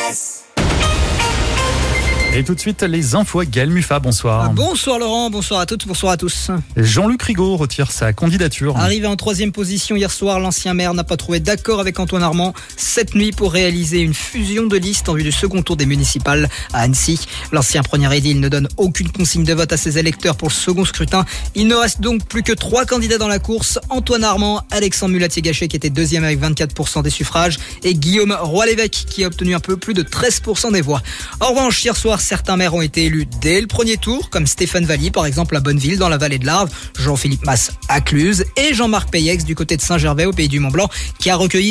RVVS. Et tout de suite, les infos avec Gaël Muffat, bonsoir. Bonsoir Laurent, bonsoir à toutes, bonsoir à tous. Jean-Luc Rigaud retire sa candidature. Arrivé en 3e position hier soir, l'ancien maire n'a pas trouvé d'accord avec Antoine Armand cette nuit pour réaliser une fusion de listes en vue du second tour des municipales à Annecy. L'ancien premier édile ne donne aucune consigne de vote à ses électeurs pour le second scrutin. Il ne reste donc plus que 3 candidats dans la course. Antoine Armand, Alexandre Mulatier-Gachet qui était 2e avec 24% des suffrages et Guillaume Roy-l'Évêque qui a obtenu un peu plus de 13% des voix. En revanche, hier soir, certains maires ont été élus dès le premier tour, comme Stéphane Valli, par exemple à Bonneville, dans la vallée de l'Arve, Jean-Philippe Masse à Cluse et Jean-Marc Payex du côté de Saint-Gervais au Pays du Mont-Blanc, qui a recueilli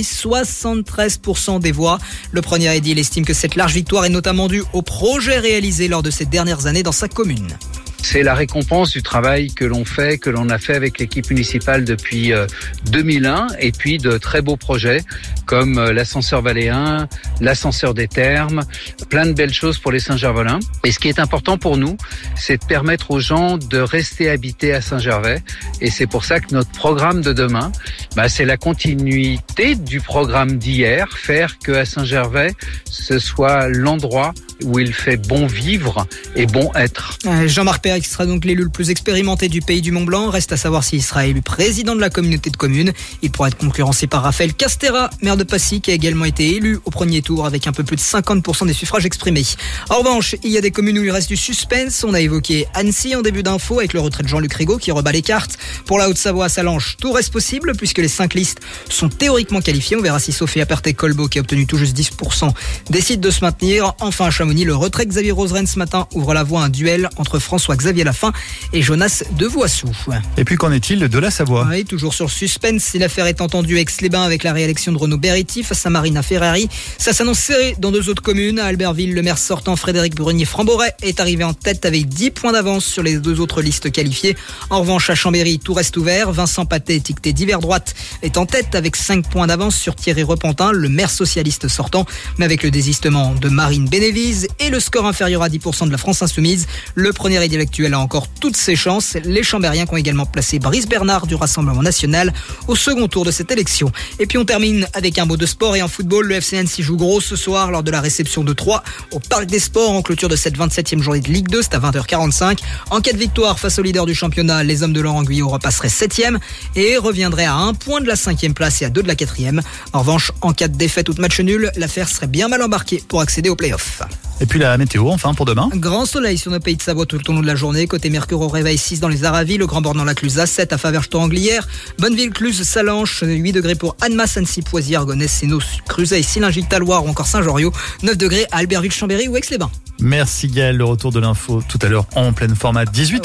73% des voix. Le premier édile estime que cette large victoire est notamment due au projet réalisé lors de ces dernières années dans sa commune. C'est la récompense du travail que l'on a fait avec l'équipe municipale depuis 2001 et puis de très beaux projets comme l'ascenseur valléen, l'ascenseur des Thermes, plein de belles choses pour les Saint-Gervelins. Et ce qui est important pour nous, c'est de permettre aux gens de rester habités à Saint-Gervais. Et c'est pour ça que notre programme de demain, c'est la continuité du programme d'hier, faire qu'à Saint-Gervais, ce soit l'endroit où il fait bon vivre et bon être. Jean-Marc Payex sera donc l'élu le plus expérimenté du Pays du Mont-Blanc. Reste à savoir s'il sera élu président de la communauté de communes. Il pourra être concurrencé par Raphaël Castera, maire de Passy, qui a également été élu au premier tour avec un peu plus de 50% des suffrages exprimés. En revanche, il y a des communes où il reste du suspense. On a évoqué Annecy en début d'info avec le retrait de Jean-Luc Rigaud qui rebat les cartes. Pour la Haute-Savoie à Salanches, tout reste possible puisque les 5 listes sont théoriquement qualifiées. On verra si Sophie Aperté-Colbeau, qui a obtenu tout juste 10%, décide de se maintenir. Enfin, à Chamonix, le retrait de Xavier Roseren ce matin ouvre la voie à un duel entre François-Xavier Lafin et Jonas Devoissou. Et puis qu'en est-il de la Savoie ? Oui, toujours sur le suspense. Si l'affaire est entendue à Aix-les-Bains avec la réélection de Renaud Beretti face à Marina Ferrari, ça s'annonce serré dans 2 autres communes. À Albertville, le maire sortant Frédéric Brunier-Framboret est arrivé en tête avec 10 points d'avance sur les 2 autres listes qualifiées. En revanche, à Chambéry, tout reste ouvert. Vincent Patet, étiqueté d'hiver droite, est en tête avec 5 points d'avance sur Thierry Repentin, le maire socialiste sortant. Mais avec le désistement de Marine Bénévise et le score inférieur à 10% de la France Insoumise, le premier édile actuel a encore toutes ses chances. Les Chambériens qui ont également placé Brice Bernard du Rassemblement National au second tour de cette élection. Et puis on termine avec un mot de sport et en football. Le FC Annecy joue gros ce soir lors de la réception de Troyes au Parc des Sports en clôture de cette 27e journée de Ligue 2. C'est à 20h45. En cas de victoire face au leader du championnat, les hommes de Laurent Guyot repasseraient 7e et reviendraient à 1 point de la 5e place et à 2 de la 4e. En revanche, en cas de défaite ou de match nul, l'affaire serait bien mal embarquée pour accéder aux playoffs. Et puis la météo, enfin, pour demain. Grand soleil sur nos pays de Savoie tout au long de la journée. Côté Mercure au réveil, 6 dans les Aravis, le Grand Bornand la Clusa, 7 à Faverges-Anglières, Bonneville, Cluse, Salanches, 8 degrés pour Annemasse, Annecy, Poisy, Argonès, Sénos, Cruzet, Sillingy, Taloir ou encore Saint-Joriot, 9 degrés à Albertville, Chambéry ou Aix-les-Bains. Merci Gaël, le retour de l'info tout à l'heure en pleine format 18h.